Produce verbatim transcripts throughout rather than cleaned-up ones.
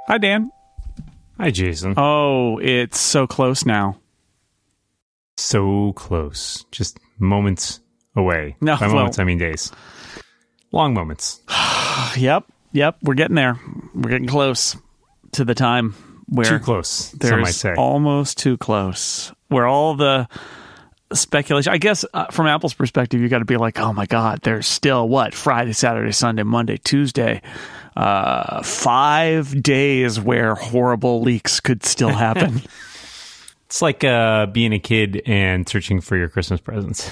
Hi, Dan. Hi, Jason. Oh, it's so close now. So close. Just moments away. No, By well, moments, I mean days. Long moments. Yep. Yep. We're getting there. We're getting close to the time where... Too close, some there's might say. Almost too close. Where all the speculation... I guess uh, from Apple's perspective, you got to be like, oh my God, there's still, what, Friday, Saturday, Sunday, Monday, Tuesday... Uh, five days where horrible leaks could still happen. It's like uh, being a kid and searching for your Christmas presents.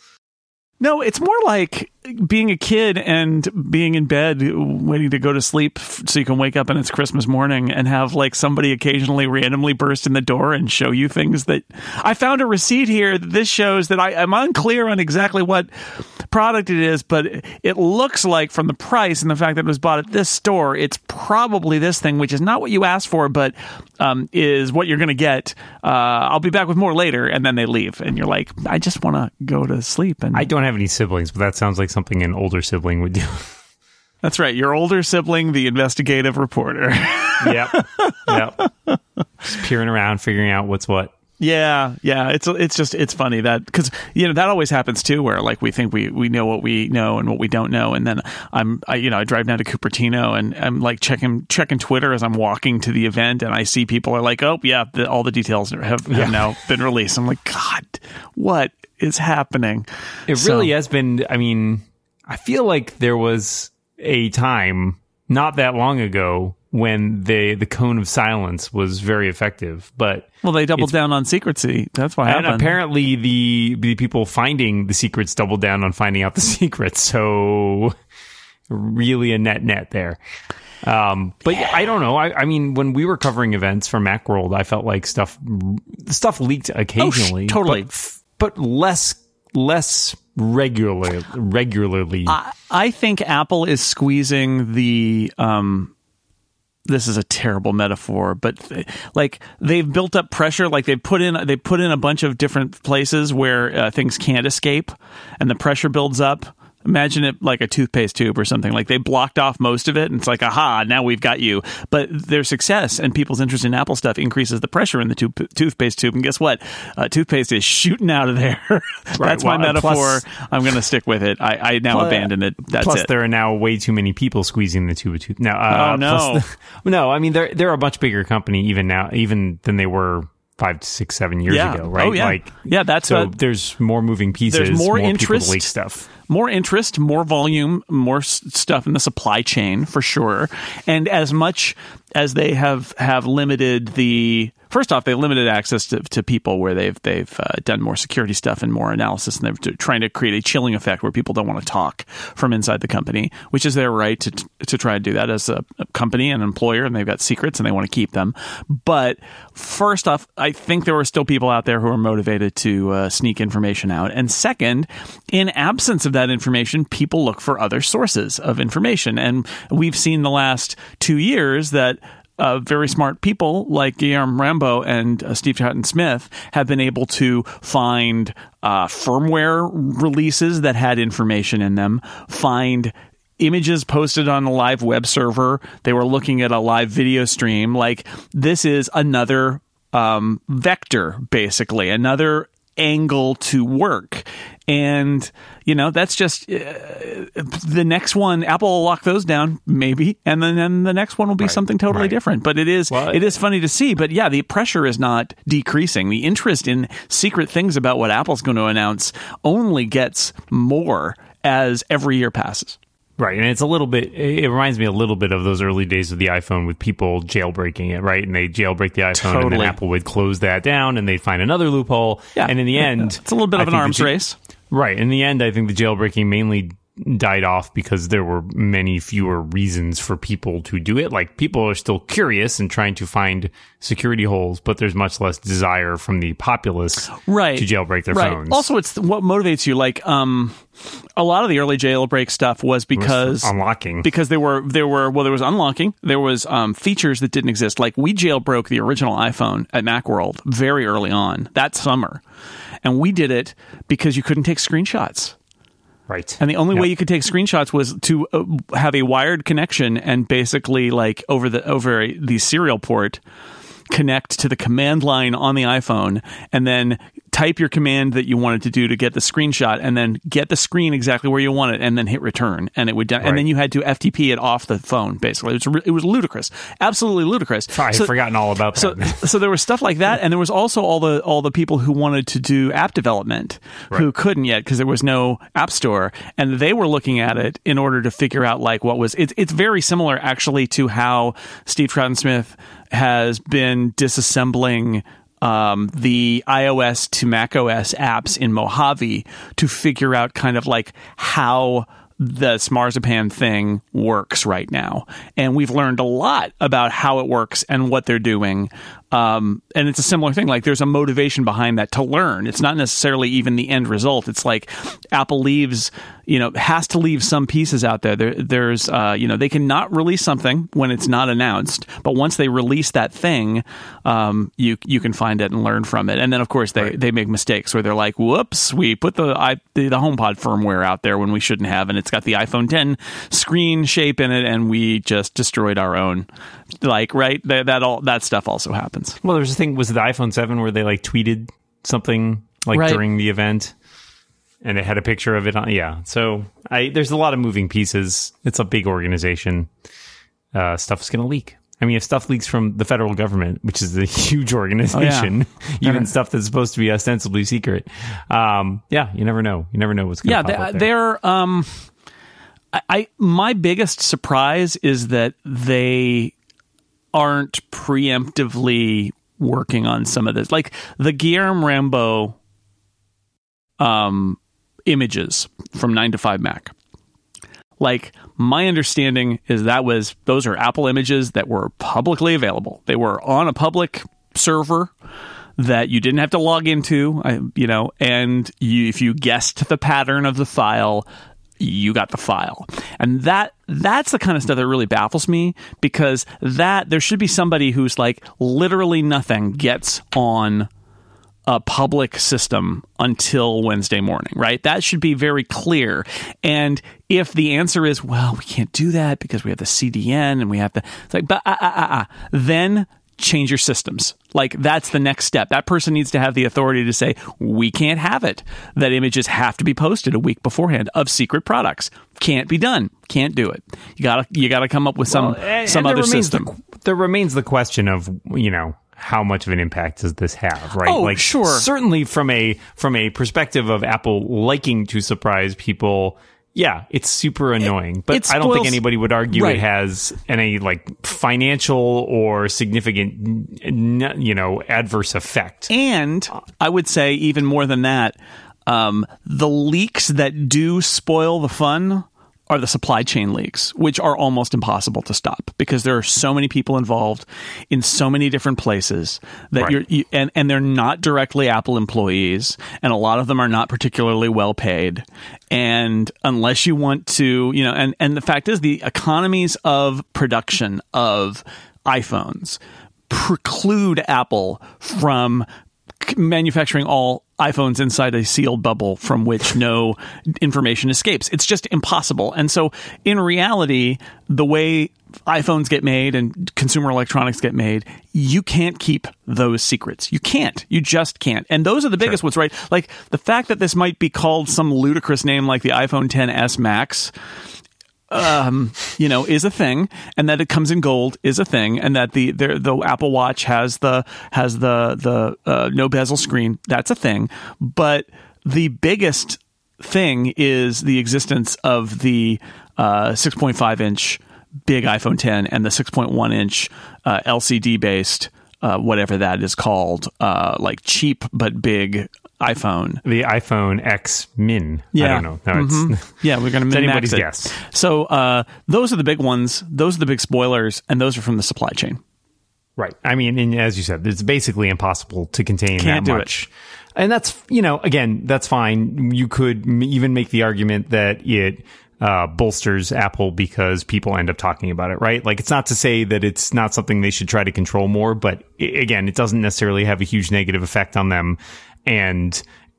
No, it's more like being a kid and being in bed waiting to go to sleep so you can wake up and it's Christmas morning and have like somebody occasionally randomly burst in the door and show you things that I found a receipt here that this shows that I, I'm unclear on exactly what product it is, but it looks like from the price and the fact that it was bought at this store, it's probably this thing, which is not what you asked for, but um, is what you're going to get. Uh, I'll be back with more later. And then they leave and you're like, I just want to go to sleep. And I don't have any siblings, but that sounds like something an older sibling would do. That's right. Your older sibling, the investigative reporter. Yep. Yep. Just peering around, figuring out what's what. Yeah, yeah. It's it's just it's funny that because you know that always happens too, where like we think we, we know what we know and what we don't know, and then I'm I, you know I drive down to Cupertino and I'm like checking checking Twitter as I'm walking to the event, and I see people are like, oh yeah, the, all the details have, have Yeah. now been released. I'm like, God, what is happening? It So- really has been. I mean, I feel like there was a time not that long ago when the the cone of silence was very effective, but Well, they doubled It's- down on secrecy. That's what and happened. apparently the the people finding the secrets doubled down on finding out the secrets. So really a net net there. Um, but yeah, I don't know. I, I mean, when we were covering events for Macworld, I felt like stuff stuff leaked occasionally, Oh, sh- totally. but, but less less regular regularly. I, I think Apple is squeezing the. Um, this is a terrible metaphor, but th- like they've built up pressure, like they've put in they put in a bunch of different places where uh, things can't escape, and the pressure builds up. Imagine it like a toothpaste tube or something. Like they blocked off most of it, and it's like, aha, now we've got you. But their success and people's interest in Apple stuff increases the pressure in the tooth- toothpaste tube. And guess what? Uh, toothpaste is shooting out of there. That's Right. my Well, uh, metaphor. plus- I'm going to stick with it. I, I now Plus- abandon it. That's Plus, it. there are now way too many people squeezing the tube of tooth. Now, uh, Oh, no. plus the- no, I mean they're they're a much bigger company even now, even than they were five, six, seven years Yeah. ago, right? Oh, yeah. Like, Yeah, that's so. what- There's more moving pieces. There's more people interest. to leak stuff. More interest, more volume, more s- stuff in the supply chain for sure. And as much as they have, have limited the first off, they limited access to, to people where they've they've uh, done more security stuff and more analysis, and they're trying to create a chilling effect where people don't want to talk from inside the company, which is their right to to try and do that as a, a company and employer, and they've got secrets and they want to keep them. But first off, I think there are still people out there who are motivated to uh, sneak information out, and second, in absence of that information, people look for other sources of information, and we've seen the last two years that Uh, very smart people like Guillermo Rambo and uh, Steve Troughton-Smith have been able to find uh, firmware releases that had information in them, find images posted on a live web server. They were looking at a live video stream. Like, this is another um, vector, basically, another angle to work. And, you know, that's just uh, the next one. Apple will lock those down, maybe, and then, then the next one will be Right, something totally right. different. But it is Well, it is funny to see. But yeah, the pressure is not decreasing. The interest in secret things about what Apple's going to announce only gets more as every year passes. Right, and it's a little bit, it reminds me a little bit of those early days of the iPhone with people jailbreaking it, right? And they jailbreak the iPhone, and then Totally. Apple would close that down, and they'd find another loophole. Yeah. And in the end... It's a little bit I of an think the arms ja- race. Right, in the end, I think the jailbreaking mainly died off because there were many fewer reasons for people to do it. Like, people are still curious and trying to find security holes, but there's much less desire from the populace Right. to jailbreak their right. phones. Also, it's what motivates you. Like, um, a lot of the early jailbreak stuff was because unlocking. because there were there were well, there was unlocking, there was um, features that didn't exist. Like, we jailbroke the original iPhone at Macworld very early on that summer, and we did it because you couldn't take screenshots. Right. And the only Yep. way you could take screenshots was to uh, have a wired connection and basically like over the over the serial port connect to the command line on the iPhone and then type your command that you wanted to do to get the screenshot and then get the screen exactly where you want it and then hit return and it would do- right. And then you had to F T P it off the phone basically. It was, it was ludicrous. Absolutely ludicrous. I had so, forgotten all about that. So, so there was stuff like that and there was also all the all the people who wanted to do app development right. who couldn't yet because there was no app store and they were looking at it in order to figure out like what was it's it's very similar actually to how Steve Troughton-Smith has been disassembling um, the iOS to macOS apps in Mojave to figure out kind of like how the Smarzipan thing works right now. And we've learned a lot about how it works and what they're doing. Um, and it's a similar thing. Like there's a motivation behind that to learn. It's not necessarily even the end result. It's like Apple leaves, you know, has to leave some pieces out there. there there's, uh, you know, they cannot release something when it's not announced. But once they release that thing, um, you you can find it and learn from it. And then, of course, they, right. they make mistakes where they're like, whoops, we put the, I, the the HomePod firmware out there when we shouldn't have. And it's got the iPhone ten screen shape in it. And we just destroyed our own. Like, right? That, that all that stuff also happens. Well, there's a thing, was it the iPhone seven where they like tweeted something like right. during the event and it had a picture of it on? Yeah. So I, there's a lot of moving pieces. It's a big organization. Uh, stuff's going to leak. I mean, if stuff leaks from the federal government, which is a huge organization, oh, yeah. even stuff that's supposed to be ostensibly secret. Um, yeah, you never know. You never know what's going to yeah, pop they, up there. They're, um, I, I, my biggest surprise is that they aren't preemptively working on some of this. Like the Guillermo Rambo um, images from nine to five Mac. Like my understanding is that was those are Apple images that were publicly available. They were on a public server that you didn't have to log into, I, you know, and you, if you guessed the pattern of the file, you got the file. And that that's the kind of stuff that really baffles me because that there should be somebody who's like literally nothing gets on a public system until Wednesday morning, right? That should be very clear. And if the answer is, well, we can't do that because we have the C D N and we have the, it's like, but uh, uh, uh, uh, then change your systems. Like that's the next step. That person needs to have the authority to say, we can't have it. That images have to be posted a week beforehand of secret products. Can't be done. Can't do it. You gotta, you gotta come up with some, well, and, some and other system. The, there remains the question of, you know, how much of an impact does this have, right? Oh, like, sure. Certainly from a, from a perspective of Apple liking to surprise people, yeah, it's super annoying, it, but it spoils, I don't think anybody would argue right. it has any like financial or significant, you know, adverse effect. And I would say even more than that, um, the leaks that do spoil the fun are the supply chain leaks, which are almost impossible to stop because there are so many people involved in so many different places that right. you're, you, and, and they're not directly Apple employees. And a lot of them are not particularly well paid. And unless you want to, you know, and, and the fact is the economies of production of iPhones preclude Apple from manufacturing all iPhones inside a sealed bubble from which no information escapes. It's just impossible. And so in reality, the way iPhones get made and consumer electronics get made, you can't keep those secrets. You can't. You just can't. And those are the biggest sure. ones, right? Like the fact that this might be called some ludicrous name like the iPhone X S Max, Um, you know, is a thing, and that it comes in gold is a thing, and that the the, the Apple Watch has the has the the uh, no bezel screen. That's a thing, but the biggest thing is the existence of the uh, six point five inch big iPhone X and the six point one inch uh, L C D based uh, whatever that is called, uh, like cheap but big iPhone. The iPhone X Min. Yeah. I don't know. No, it's mm-hmm. yeah, we're going to min anybody's max it. guess. So uh, those are the big ones. Those are the big spoilers, and those are from the supply chain. Right. I mean, and as you said, it's basically impossible to contain Can't that do much. It. And that's, you know, again, that's fine. You could m- even make the argument that it uh, bolsters Apple because people end up talking about it, right? Like, it's not to say that it's not something they should try to control more, but I- again, it doesn't necessarily have a huge negative effect on them. And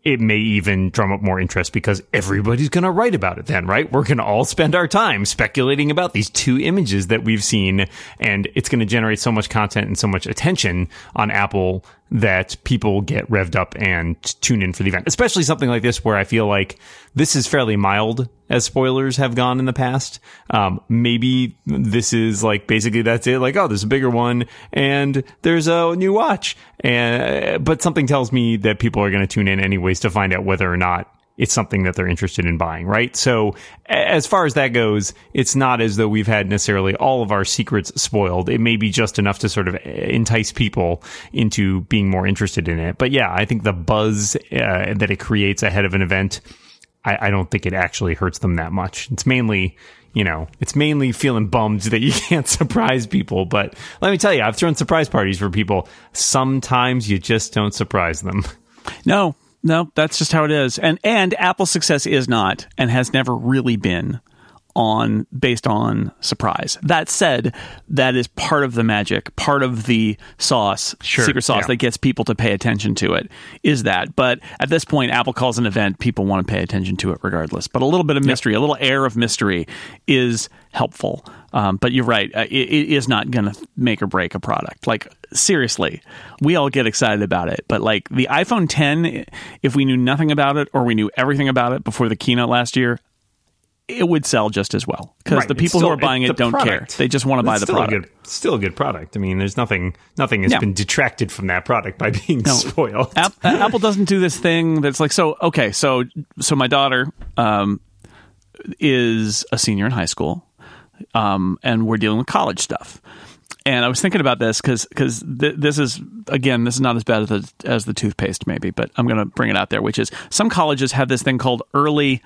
it may even drum up more interest because everybody's going to write about it then, right? We're going to all spend our time speculating about these two images that we've seen, and it's going to generate so much content and so much attention on Apple that people get revved up and tune in for the event. Especially something like this where I feel like this is fairly mild as spoilers have gone in the past. Um, maybe this is like basically that's it. Like, oh, there's a bigger one and there's a new watch. And, but something tells me that people are going to tune in anyways to find out whether or not it's something that they're interested in buying, right? So as far as that goes, it's not as though we've had necessarily all of our secrets spoiled. It may be just enough to sort of entice people into being more interested in it. But yeah, I think the buzz uh, that it creates ahead of an event, I, I don't think it actually hurts them that much. It's mainly, you know, it's mainly feeling bummed that you can't surprise people. But let me tell you, I've thrown surprise parties for people. Sometimes you just don't surprise them. No. No, that's just how it is. And and Apple's success is not and has never really been on based on surprise. That said, that is part of the magic, part of the sauce, sure, secret sauce yeah. that gets people to pay attention to it is that. But at this point, Apple calls an event, people want to pay attention to it regardless. But a little bit of mystery, yep. a little air of mystery is helpful. Um, but you're right. It, it is not going to make or break a product. Like, seriously, we all get excited about it. But like the iPhone ten, if we knew nothing about it or we knew everything about it before the keynote last year, it would sell just as well because right. the people still, who are buying it don't product. care. They just want to buy the still product. A good, still a good product. I mean, there's nothing, nothing has yeah. been detracted from that product by being no. spoiled. App, Apple doesn't do this thing that's like, so, okay, so, so my daughter um, is a senior in high school um, and we're dealing with college stuff. And I was thinking about this because because th- this is, again, this is not as bad as the, as the toothpaste maybe, but I'm going to bring it out there, which is some colleges have this thing called early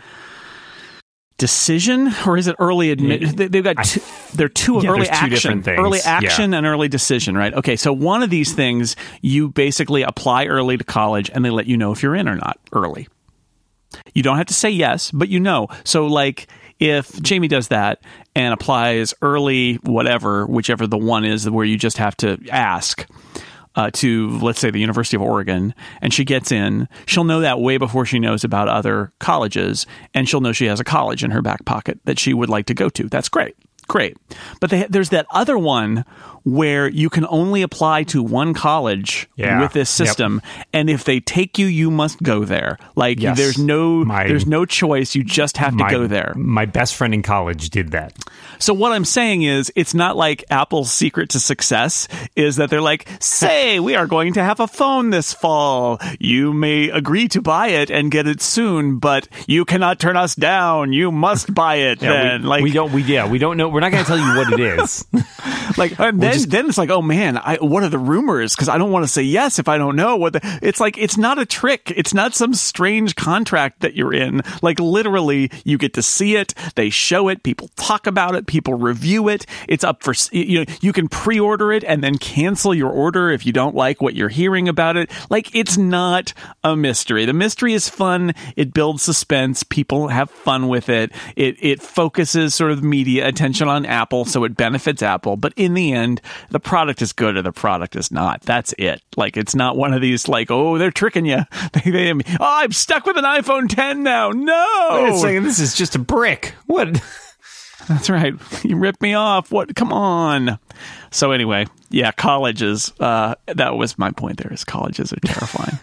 decision, or is it early admit? Yeah. They've got two, they're two yeah, early two action, early action yeah. and early decision, right? Okay, so one of these things you basically apply early to college, and they let you know if you're in or not early. You don't have to say yes, but you know. So like if Jamie does that and applies early whatever, whichever the one is where you just have to ask uh, to, let's say, the University of Oregon, and she gets in, she'll know that way before she knows about other colleges, and she'll know she has a college in her back pocket that she would like to go to. That's great. Great. But they, there's that other one where you can only apply to one college yeah. with this system, yep. and if they take you, you must go there. Like yes. there's no my, there's no choice. You just have my, to go there. My best friend in college did that. So what I'm saying is, it's not like Apple's secret to success is that they're like, say, we are going to have a phone this fall. You may agree to buy it and get it soon, but you cannot turn us down. You must buy it. yeah, then. we, like we don't. We yeah. We don't know. We're not going to tell you what it is. like and then just, then it's like, oh man, I, what are the rumors? Because I don't want to say yes if I don't know what. The, it's like it's not a trick. It's not some strange contract that you're in. Like literally, you get to see it. They show it. People talk about it. People review it. It's up for, you know, you can pre-order it and then cancel your order if you don't like what you're hearing about it. Like, it's not a mystery. The mystery is fun. It builds suspense. People have fun with it. It it focuses sort of media attention on Apple, so it benefits Apple. But in the end, the product is good or the product is not. That's it. Like, it's not one of these like, oh, they're tricking you. They, they, oh, I'm stuck with an iPhone ten now. No. Wait a second, this is just a brick. What? That's right. You ripped me off. What? Come on. So anyway, yeah, colleges. Uh, that was my point there, is colleges are terrifying.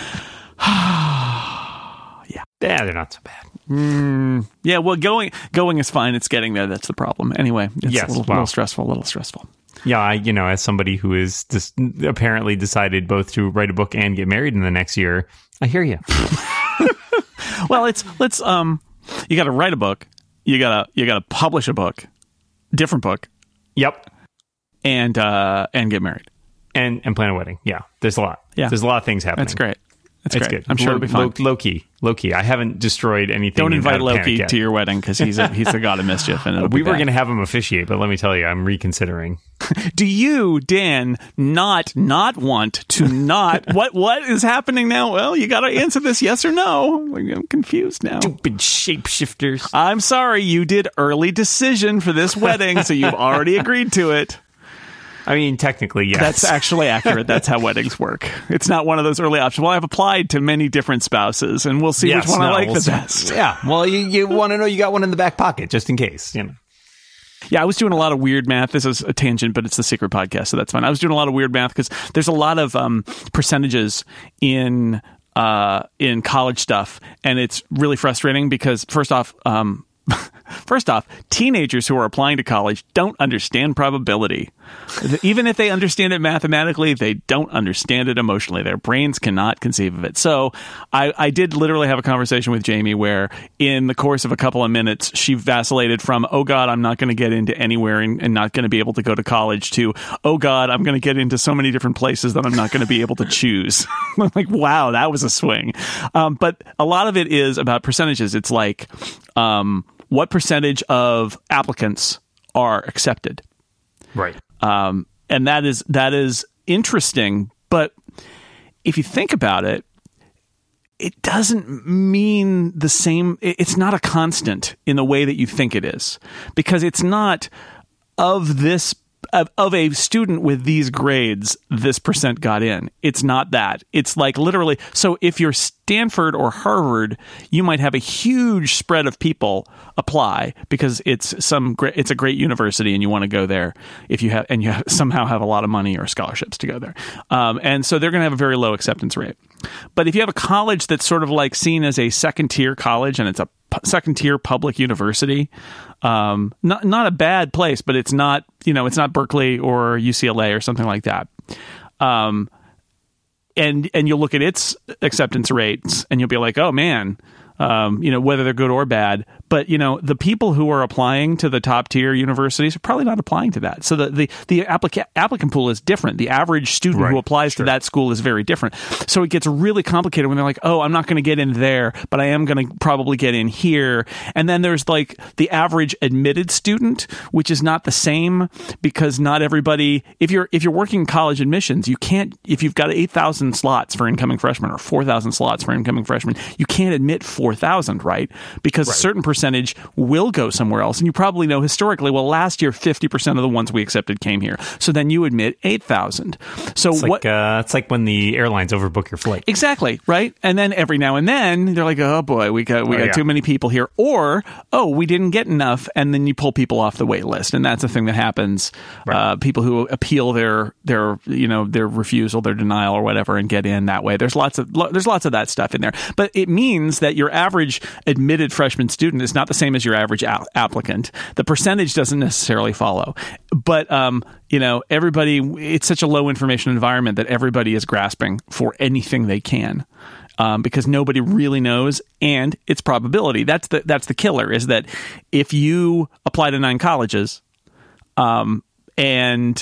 yeah. Yeah, they're not so bad. Mm, yeah, well, going going is fine. It's getting there. That's the problem. Anyway, it's yes, a little, well, little stressful, a little stressful. Yeah, I, you know, as somebody who is just apparently decided both to write a book and get married in the next year, I hear you. Well, it's, let's, um, you got to write a book. You gotta you gotta publish a book, different book. Yep. And uh, and get married. And and plan a wedding. Yeah. There's a lot. Yeah. There's a lot of things happening. That's great. That's it's great. good. I'm sure low, it'll be fun. Low, low key. Low key. I haven't destroyed anything. Don't invite Loki yet. to your wedding because he's a, he's the god of mischief. And it'll we be were bad. going to have him officiate, but let me tell you, I'm reconsidering. Do you, Dan, not not want to not what what is happening now? Well, you got to answer this yes or no. I'm confused now. Stupid shapeshifters. I'm sorry, you did early decision for this wedding, so you've already agreed to it. I mean, technically, yes. That's actually accurate. That's how weddings work. It's not one of those early options. Well, I've applied to many different spouses, and we'll see yes, which one no, I like we'll the see. best. Yeah. Well, you, you want to know you got one in the back pocket just in case, you know. Yeah, I was doing a lot of weird math. This is a tangent, but it's the Secret Podcast, so that's fine. I was doing a lot of weird math because there's a lot of um, percentages in uh, in college stuff, and it's really frustrating because first off, um, first off, teenagers who are applying to college don't understand probability. Even if they understand it mathematically, they don't understand it emotionally. Their brains cannot conceive of it. So I, I did literally have a conversation with Jamie where in the course of a couple of minutes, she vacillated from, oh God, I'm not going to get into anywhere and, and not going to be able to go to college to, oh God, I'm going to get into so many different places that I'm not going to be able to choose. I'm like, wow, that was a swing. Um, but a lot of it is about percentages. It's like, um, what percentage of applicants are accepted? Right. Um, and that is that is interesting. But if you think about it, it doesn't mean the same. It's not a constant in the way that you think it is, because it's not of this of, of a student with these grades, this percent got in. It's not that. It's like literally. So if you're Stanford or Harvard, you might have a huge spread of people apply because it's some great, it's a great university and you want to go there if you have and you have, somehow have a lot of money or scholarships to go there. Um, and so they're going to have a very low acceptance rate. But if you have a college that's sort of like seen as a second tier college and it's a p- second tier public university, um, not not a bad place, but it's not, you know, it's not Berkeley or U C L A or something like that. Um, and and you'll look at its acceptance rates and you'll be like, oh man, um, you know, whether they're good or bad. But, you know, the people who are applying to the top tier universities are probably not applying to that. So the the, the applica- applicant pool is different. The average student right. who applies sure. to that school is very different. So it gets really complicated when they're like, oh, I'm not going to get in there, but I am going to probably get in here. And then there's like the average admitted student, which is not the same because not everybody, if you're if you're working college admissions, you can't, if you've got eight thousand slots for incoming freshmen or four thousand slots for incoming freshmen, you can't admit four thousand, right? Because right. a certain percentage will go somewhere else. And you probably know historically, well, last year, fifty percent of the ones we accepted came here. So then you admit eight thousand. So it's what? Like, uh, it's like when the airlines overbook your flight. Exactly, right? And then every now and then, they're like, oh boy, we got we oh, got yeah. too many people here. Or, oh, we didn't get enough. And then you pull people off the wait list. And that's a thing that happens. Right. Uh, people who appeal their, their, you know, their refusal, their denial or whatever and get in that way. There's lots of, lo- there's lots of that stuff in there. But it means that your average admitted freshman student is not the same as your average a- applicant. The percentage doesn't necessarily follow. But, um, you know, everybody, it's such a low information environment that everybody is grasping for anything they can. Um, because nobody really knows, and it's probability. That's the that's the killer. Is that if you apply to nine colleges, um, and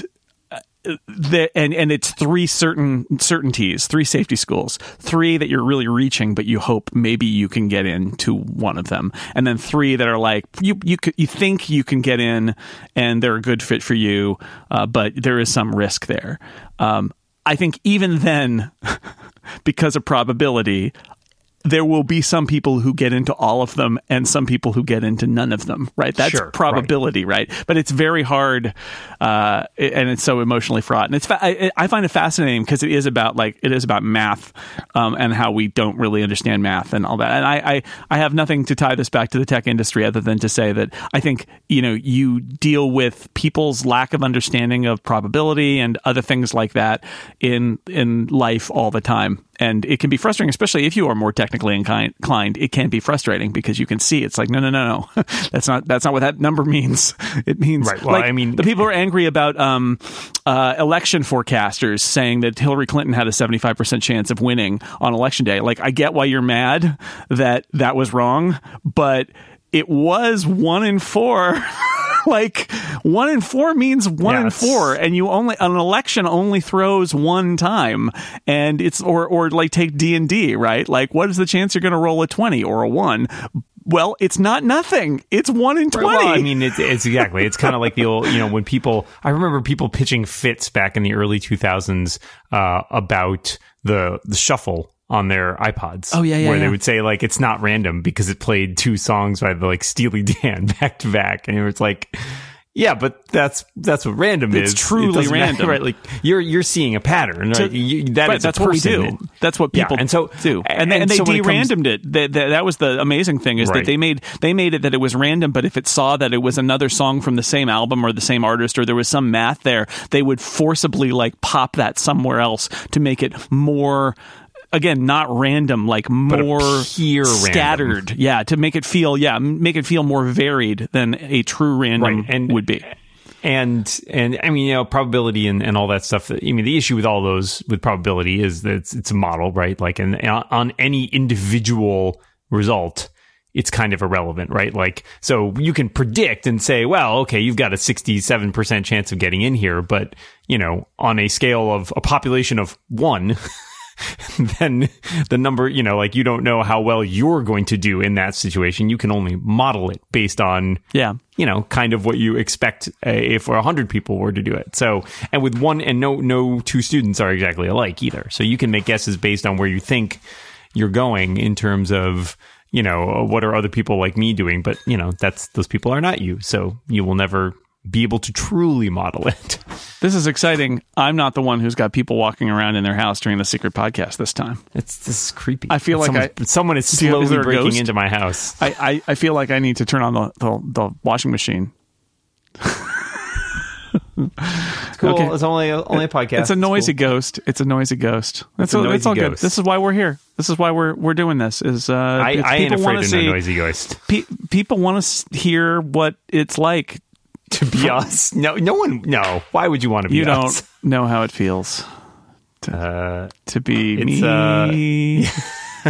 the and and it's three certain certainties, three safety schools, three that you're really reaching, but you hope maybe you can get into one of them, and then three that are like you you you think you can get in, and they're a good fit for you, uh, but there is some risk there. Um, I think even then, because of probability, there will be some people who get into all of them and some people who get into none of them, right? That's sure, probability, right. right? But it's very hard, uh, and it's so emotionally fraught. And it's fa- I, I find it fascinating because it is about like it is about math um, and how we don't really understand math and all that. And I, I I have nothing to tie this back to the tech industry other than to say that I think you know you deal with people's lack of understanding of probability and other things like that in in life all the time. And it can be frustrating, especially if you are more technically inclined. It can be frustrating because you can see it's like, no, no, no, no. That's not that's not what that number means. It means right. Well, like I mean, the people who are angry about um, uh, election forecasters saying that Hillary Clinton had a seventy-five percent chance of winning on election day. Like, I get why you're mad that that was wrong, but it was one in four. Like one in four means one yeah, in four, and you only an election only throws one time, and it's or or like take D and D, right? Like, what is the chance you're going to roll a twenty or a one? Well, it's not nothing. It's one in twenty. Well, I mean, it's, it's exactly. It's kind of like the old, you know, when people. I remember people pitching fits back in the early two thousands uh, about the the shuffle on their iPods. Oh yeah, yeah. Where yeah. they would say like it's not random because it played two songs by the like Steely Dan back to back, and it's like, Yeah, but that's that's what random it's is. It's truly it random, matter, right? Like you're you're seeing a pattern, right? To, you, that right, is that's a what we person do. that, that's what people yeah, and so, do. And, and, and, and they so de-randomed comes, it. They, they, that was the amazing thing is right. that they made they made it that it was random, but if it saw that it was another song from the same album or the same artist or there was some math there, they would forcibly like pop that somewhere else to make it more. Again, not random, like more scattered. Random. Yeah, to make it feel, yeah, make it feel more varied than a true random right. and, would be. And, and I mean, you know, probability and, and all that stuff. I mean, the issue with all those with probability is that it's, it's a model, right? Like, and on any individual result, it's kind of irrelevant, right? Like, so you can predict and say, well, okay, you've got a sixty-seven percent chance of getting in here, but, you know, on a scale of a population of one, then the number, you know, like you don't know how well you're going to do in that situation. You can only model it based on, yeah, you know, kind of what you expect uh, if a hundred people were to do it. So, and with one, and no, no two students are exactly alike either. So you can make guesses based on where you think you're going in terms of, you know, what are other people like me doing? But, you know, that's, those people are not you. So you will never be able to truly model it. This is exciting. I'm not the one who's got people walking around in their house during the secret podcast this time. It's this is creepy. I feel like someone, I, someone is you, slowly is breaking ghost? into my house. I, I, I feel like I need to turn on the, the, the washing machine. It's cool. Okay. It's only only a podcast. It's a noisy it's cool. ghost. It's a noisy ghost. That's it's a noisy it's all ghost. good. This is why we're here. This is why we're we're doing this. Is uh, I, I ain't afraid of see, no noisy ghost. Pe- people want to hear what it's like to be us. No, no one. No. Why would you want to be you us? You don't know how it feels to, uh, to be it's, me. Uh,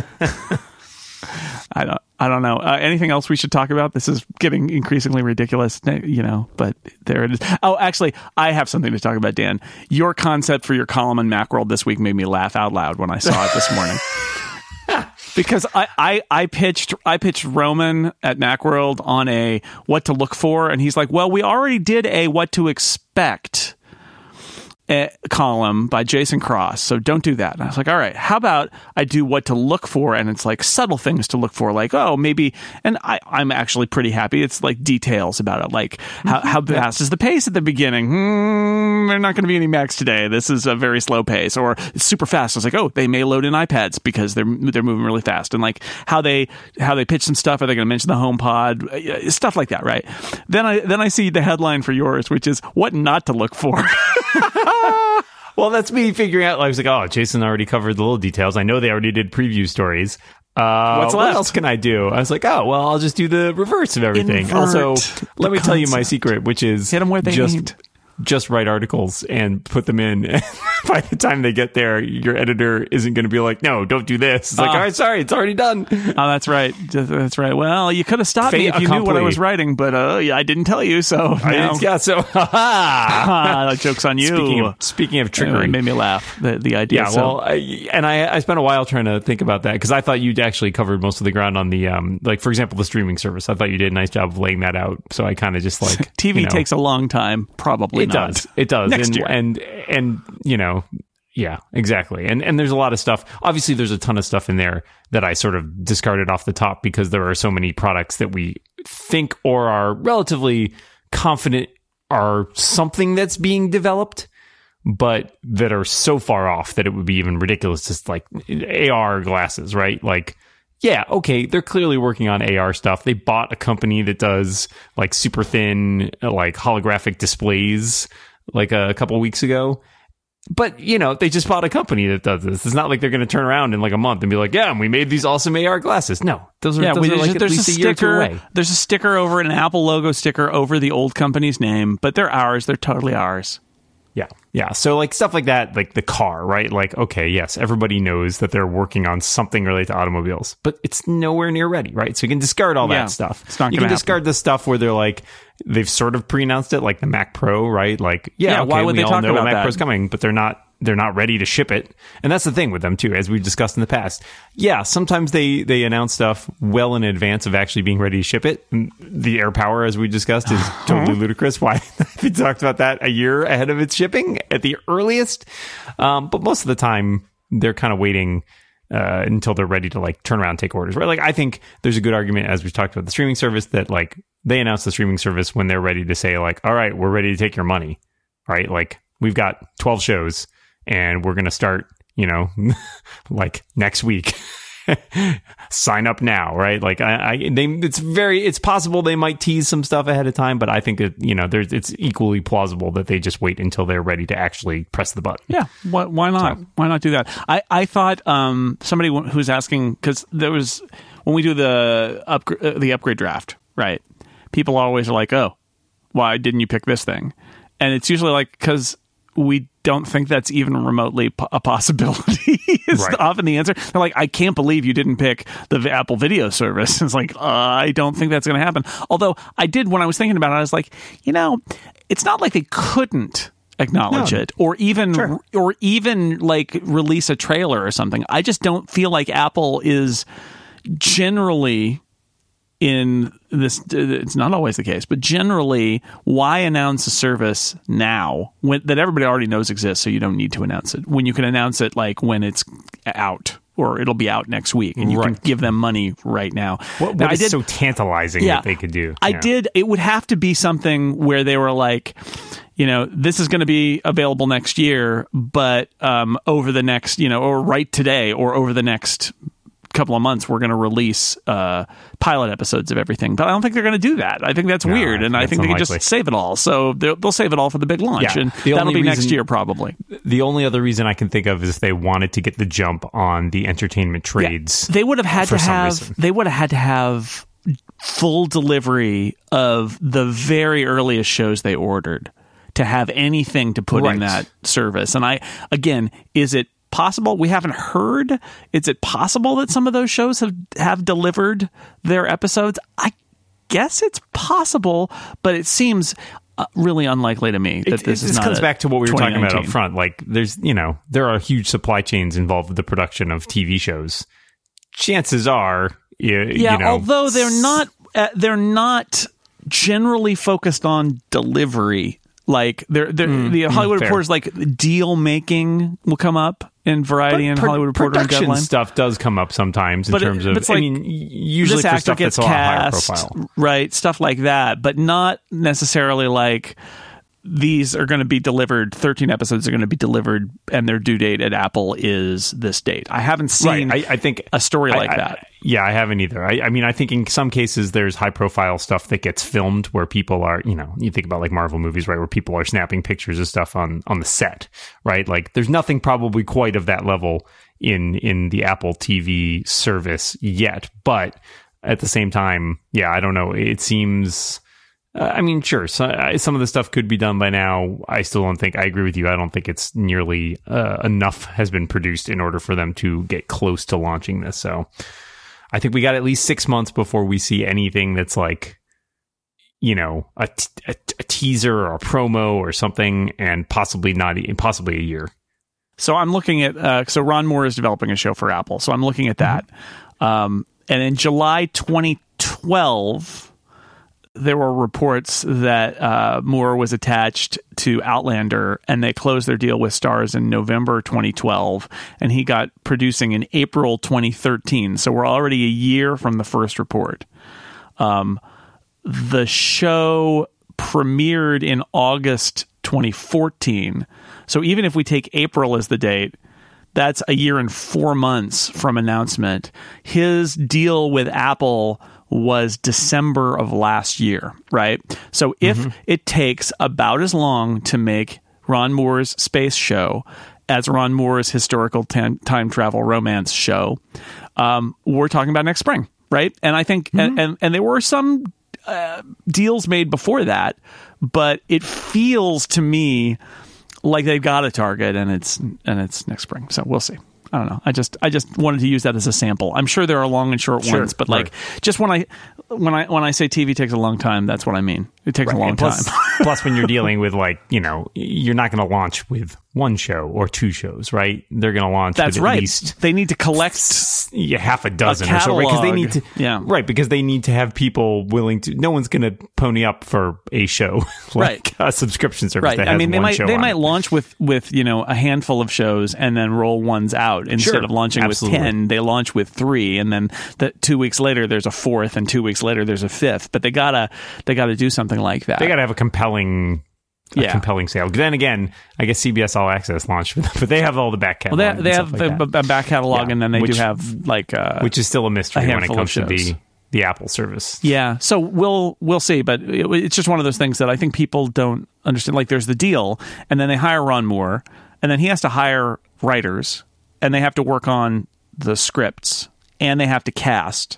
I don't. I don't know. Uh, anything else we should talk about? This is getting increasingly ridiculous, you know, but there it is. Oh, actually, I have something to talk about, Dan. Your concept for your column in Macworld this week made me laugh out loud when I saw it this morning. Because I, I, I pitched I pitched Roman at Macworld on a what to look for, and he's like, well, we already did a what to expect A column by Jason Cross, so don't do that. And I was like, all right, how about I do what to look for, and it's like subtle things to look for, like, oh, maybe, and I, I'm actually pretty happy. It's like details about it, like how, how fast is the pace at the beginning? Hmm, they're not going to be any Macs today. This is a very slow pace, or it's super fast. I was like, oh, they may load in iPads because they're they're moving really fast, and like how they how they pitch some stuff. Are they going to mention the HomePod? Stuff like that, right? Then I then I see the headline for yours, which is what not to look for. Well, that's me figuring out. I was like, oh, Jason already covered the little details. I know they already did preview stories. Uh, What's what left? else can I do? I was like, oh, well, I'll just do the reverse of everything. Invert also, let me the tell you my concept. secret, which is Hit 'em where they just ain't. just write articles and put them in. By the time they get there, your editor isn't going to be like, no, don't do this. It's like, Uh, all right, sorry, it's already done. Oh, that's right. That's right. Well, you could have stopped me Fait if you knew what I accompli. was writing, but uh, yeah, I didn't tell you, so I now- didn't- yeah, so, ha Ah, that joke's on you. Speaking of, speaking of Anyway, trickery. it made me laugh. The the idea. Yeah, so. well, I, and I, I spent a while trying to think about that because I thought you'd actually covered most of the ground on the, um, like, for example, the streaming service. I thought you did a nice job of laying that out. So I kind of just like T V you know, takes a long time. Probably it not. does, it does, Next and, year. and and you know, yeah, exactly. And and there's a lot of stuff. Obviously, there's a ton of stuff in there that I sort of discarded off the top because there are so many products that we think or are relatively confident are something that's being developed, but that are so far off that it would be even ridiculous. Just like A R glasses, right? Like, yeah, okay, they're clearly working on A R stuff. They bought a company that does like super thin, like holographic displays like a couple weeks ago. But, you know, they just bought a company that does this. It's not like they're going to turn around in like a month and be like, yeah, and we made these awesome A R glasses. No, those are, Yeah, those we, are like there's at least a a year or two sticker. away. There's a sticker over an Apple logo sticker over the old company's name, but they're ours. They're totally ours. Yeah. Yeah. So like stuff like that, like the car, right? Like, okay, yes, everybody knows that they're working on something related to automobiles, but it's nowhere near ready, right? So you can discard all Yeah, that stuff. it's not you gonna can discard the stuff where they're like, they've sort of pre-announced it, like the Mac Pro, right? Like, yeah, Yeah, okay, why would we they all talk know about Mac that? Pro's coming, but they're not, they're not ready to ship it. And that's the thing with them too, as we've discussed in the past. Yeah, sometimes they, they announce stuff well in advance of actually being ready to ship it. And the Air Power, as we discussed, is totally ludicrous. Why? We talked about that a year ahead of its shipping at the earliest. Um, but most of the time, they're kind of waiting uh, until they're ready to like turn around and take orders, right? Like, I think there's a good argument, as we've talked about the streaming service, that like they announce the streaming service when they're ready to say like, all right, we're ready to take your money, right? Like, we've got twelve shows and we're going to start, you know, like next week. Sign up now, right? Like, I, I, they, it's very, it's possible they might tease some stuff ahead of time, but I think that, you know, there's, it's equally plausible that they just wait until they're ready to actually press the button. Yeah, why, why not? So, why not do that? I, I thought um, somebody who's asking, because there was when we do the upgrade, uh, the upgrade draft, right? People always are like, "Oh, why didn't you pick this thing?" And it's usually like because we don't think that's even remotely po- a possibility is right. often the answer. They're like, I can't believe you didn't pick the Apple Video service. It's like, uh, I don't think that's going to happen. Although I did, when I was thinking about it, I was like, you know, it's not like they couldn't acknowledge no. it or even sure. or even like release a trailer or something. I just don't feel like Apple is generally in this, it's not always the case, but generally, why announce a service now when, that everybody already knows exists, so you don't need to announce it, when you can announce it like when it's out or it'll be out next week and you right. can give them money right now. What, what now, is I did, so tantalizing yeah, that they could do? I yeah. did. It would have to be something where they were like, you know, this is going to be available next year, but um, over the next, you know, or right today or over the next couple of months we're going to release uh pilot episodes of everything, but I don't think they're going to do that. I think that's no, weird, I and I think they unlikely. can just save it all, so they'll, they'll save it all for the big launch, yeah, and that'll be reason, next year probably. The only other reason I can think of is if they wanted to get the jump on the entertainment trades. Yeah, they would have had to have reason. they would have had to have full delivery of the very earliest shows they ordered to have anything to put right. in that service. And I again, is it possible? We haven't heard. Is it possible that some of those shows have, have delivered their episodes? I guess it's possible, but it seems uh, really unlikely to me that it, this it, is this not comes back to what we were talking about up twenty nineteen. Front. Like, there's, you know, there are huge supply chains involved with the production of T V shows. Chances are, you, yeah, you know, although they're not, uh, they're not generally focused on delivery. Like they're, they're mm, the Hollywood mm, Reporter's like deal making will come up in Variety but and pro- Hollywood Reporter and Production Deadline. Stuff does come up sometimes in but terms it, of. It's like, I mean, usually for stuff that's a lot higher profile, right? Stuff like that, but not necessarily like these are going to be delivered. thirteen episodes are going to be delivered, and their due date at Apple is this date. I haven't seen. Right. I, I think a story I, like I, that. Yeah, I haven't either. I, I mean, I think in some cases there's high profile stuff that gets filmed where people are, you know, you think about like Marvel movies, right, where people are snapping pictures of stuff on on the set, right? Like, there's nothing probably quite of that level in in the Apple T V service yet, but at the same time, yeah, I don't know. It seems. Uh, I mean, sure, so, uh, some of the stuff could be done by now. I still don't think, I agree with you, I don't think it's nearly uh, enough has been produced in order for them to get close to launching this. So I think we got at least six months before we see anything that's like, you know, a, t- a, t- a teaser or a promo or something, and possibly not, possibly a year. So I'm looking at, uh, so Ron Moore is developing a show for Apple. So I'm looking at that. Mm-hmm. Um, and in July twenty twelve, there were reports that uh, Moore was attached to Outlander, and they closed their deal with Starz in November twenty twelve, and he got producing in April twenty thirteen. So we're already a year from the first report. Um, the show premiered in August twenty fourteen. So even if we take April as the date, that's a year and four months from announcement. His deal with Apple was December of last year, right? So if mm-hmm. it takes about as long to make Ron Moore's space show as Ron Moore's historical time, time travel romance show, um, we're talking about next spring, right? And I think, mm-hmm. and, and, and there were some uh, deals made before that, but it feels to me like they've got a target, and it's and it's next spring. So we'll see. I don't know. I just I just wanted to use that as a sample. I'm sure there are long and short sure, ones, but like right. just when I when I when I say T V takes a long time, that's what I mean. It takes right. a long plus, time. Plus, when you're dealing with like, you know, you're not going to launch with one show or two shows, right? They're going to launch That's with at right. least They need to collect yeah, half a dozen a or so, right? Because they catalog. need to, Yeah. right? Because they need to have people willing to. No one's going to pony up for a show like Right. a subscription service. Right. That has I mean, they one might show they on might it. launch with with you know a handful of shows and then roll ones out instead Sure. of launching Absolutely. with ten. They launch with three, and then the, two weeks later there's a fourth, and two weeks later there's a fifth. But they gotta they gotta do something like that. They got to have a compelling. A Yeah. compelling sale. Then again, I guess C B S All Access launched, but they have all the back well, catalog. they, they have and stuff like a, that, a back catalog, Yeah. and then they Which- do have like uh, which is still a mystery a when it handful comes of to shows. the the Apple service. Yeah, so we'll we'll see, but it, it's just one of those things that I think people don't understand. Like, there's the deal, and then they hire Ron Moore, and then he has to hire writers, and they have to work on the scripts, and they have to cast,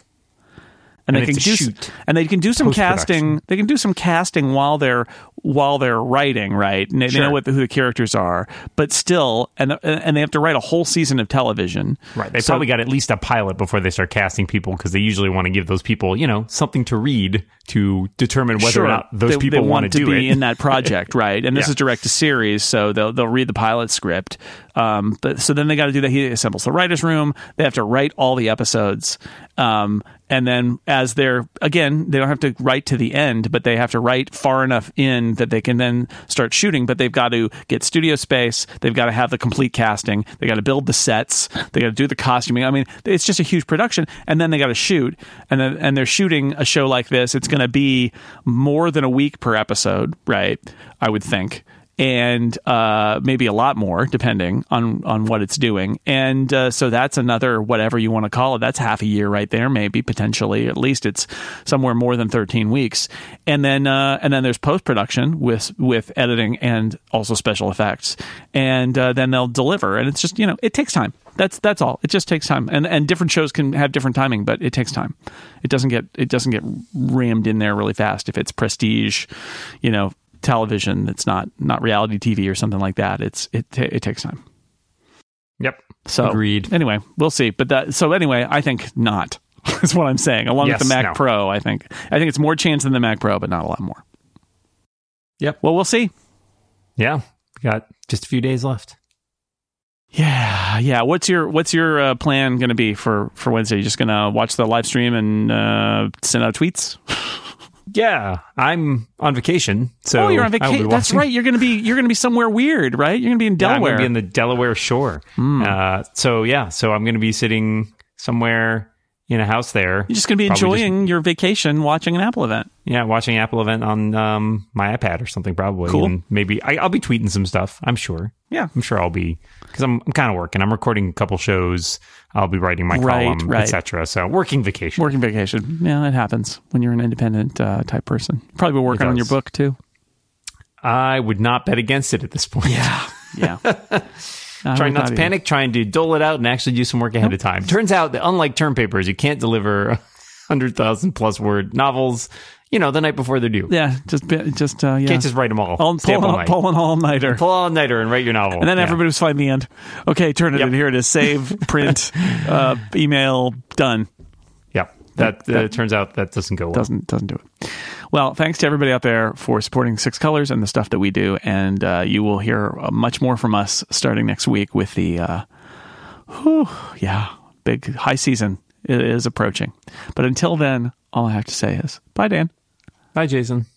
and, And they it's can a do shoot. and they can do some Post-production. casting. They can do some casting while they're while they're writing, right? And they, they Sure. know what the, who the characters are, but still, and and they have to write a whole season of television. Right. They So- probably got at least a pilot before they start casting people because they usually want to give those people, you know, something to read to determine whether or not those they, people they want, want to do be it. in that project, right? And this Yeah. is direct to series, so they'll they'll read the pilot script. Um, but so then they got to do that. He assembles the writers' room. They have to write all the episodes, um, and then as they're again, they don't have to write to the end, but they have to write far enough in that they can then start shooting. But they've got to get studio space. They've got to have the complete casting. They got to build the sets. They got to do the costuming. I mean, it's just a huge production, and then they got to shoot. And then and they're shooting a show like this. It's going to be more than a week per episode, right? I would think. And uh, maybe a lot more, depending on, on what it's doing. And uh, so that's another, whatever you want to call it, that's half a year right there, maybe, potentially. At least it's somewhere more than thirteen weeks. And then uh, and then there's post-production with with editing and also special effects. And uh, then they'll deliver. And it's just, you know, it takes time. That's that's all. It just takes time. And and different shows can have different timing, but it takes time. It doesn't get it doesn't get rammed in there really fast if it's prestige, you know, television. It's not not reality T V or something like that. It's it it takes time. Yep. So Agreed. Anyway, we'll see. But that so anyway, I think not. Is what I'm saying. Along Yes, with the Mac no. Pro, I think I think it's more chance than the Mac Pro, but not a lot more. Yep. Well, we'll see. Yeah. We got just a few days left. Yeah, yeah. What's your what's your uh, plan going to be for for Wednesday? You just going to watch the live stream and uh, send out tweets? Yeah. I'm on vacation. So oh, you're on I will be vacation. That's watching- right. You're going to be you're going to be somewhere weird, right? You're going to be in Yeah, I'm Delaware. going to be in the Delaware shore. Hmm. Uh, so, yeah. So I'm going to be sitting somewhere in a house there. You're just going to be Probably enjoying your vacation, watching an Apple event. Yeah, watching Apple event on um, my iPad or something probably. Cool. And maybe I, I'll be tweeting some stuff. I'm sure. Yeah. I'm sure I'll be because I'm I'm kind of working. I'm recording a couple shows. I'll be writing my Right, column, right. et cetera. So working vacation. Working vacation. Yeah, it happens when you're an independent uh, type person. You've probably been working It on your does. book too. I would not bet against it at this point. Yeah. Yeah. I Trying would not to either. panic, trying to dole it out and actually do some work ahead of time. Turns out that unlike term papers, you can't deliver one hundred thousand plus word novels, you know, the night before they're due. Yeah, just be- just uh, yeah. You can't just write them all. all, Stay pull, up all an, night. pull an all-nighter. Pull all nighter and write your novel. And then Yeah. everybody was finding the end. Okay, turn it Yep. in. Here it is. Save, print, uh, email, done. Yep. That, That- uh, turns out that doesn't go well. Doesn't doesn't do it. Well, thanks to everybody out there for supporting Six Colors and the stuff that we do. And uh, you will hear uh, much more from us starting next week with the, uh, whew, yeah, big high season is approaching. But until then, all I have to say is bye, Dan. Bye, Jason.